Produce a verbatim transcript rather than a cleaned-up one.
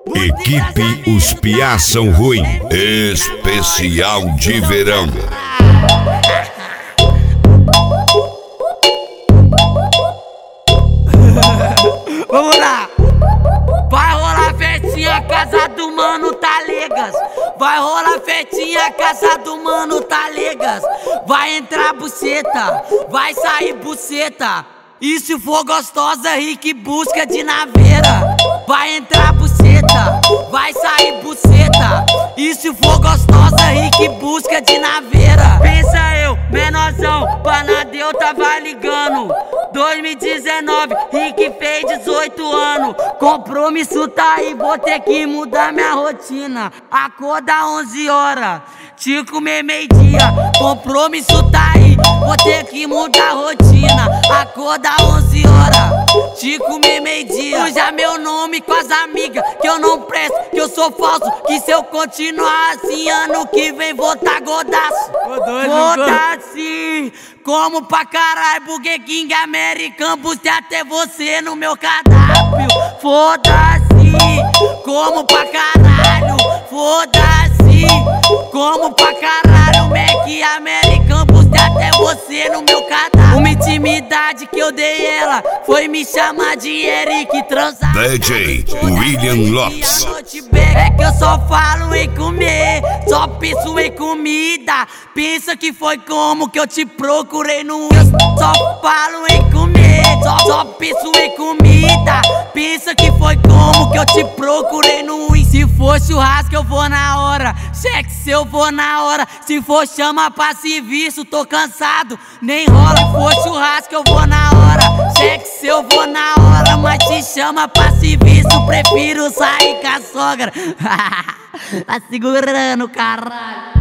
Equipe Os Piá São Ruim, especial de verão. Vamos lá! Vai rolar festinha, casa do mano Talegas. Vai rolar festinha, casa do mano Talegas. Vai entrar buceta, vai sair buceta. E se for gostosa, Rick busca de naveira. Vai entrar buceta, vai sair buceta. E se for gostosa, Rick busca de naveira. Pensa eu, menorzão, Panadeu tava ligando. dois mil e dezenove, Rick fez dezoito anos. Compromisso tá aí, vou ter que mudar minha rotina. Acorda onze horas, te comer meio-dia. Compromisso tá aí, vou ter que mudar a rotina. Acorda onze horas, te comer meio-dia. Usa meu nome com as amigas, que eu não presto, que eu sou falso. Que se eu continuar assim, ano que vem vou tá godaço. Vou tá assim, como pra caralho, Burger King, American, bustei até você no meu cardápio. Foda-se, como pra caralho. Foda-se, como pra caralho, Mac, American, bustei até você no meu cardápio. Uma intimidade que eu dei ela foi me chamar de Eric transar. D J William Lopes. É que eu só falo em comer, só penso em comida. Pensa que foi como que eu te procurei no Insta. Só falo em comer, só, só penso em comida. Pensa que foi como que eu te procurei no Insta. Se for churrasco eu vou na hora, sexo eu vou na hora. Se for chama pra serviço, tô cansado, nem rola. Se for churrasco eu vou na hora, sexo eu vou na hora. Mas te chama pra serviço, prefiro sair com a sogra. Tá segurando, caralho.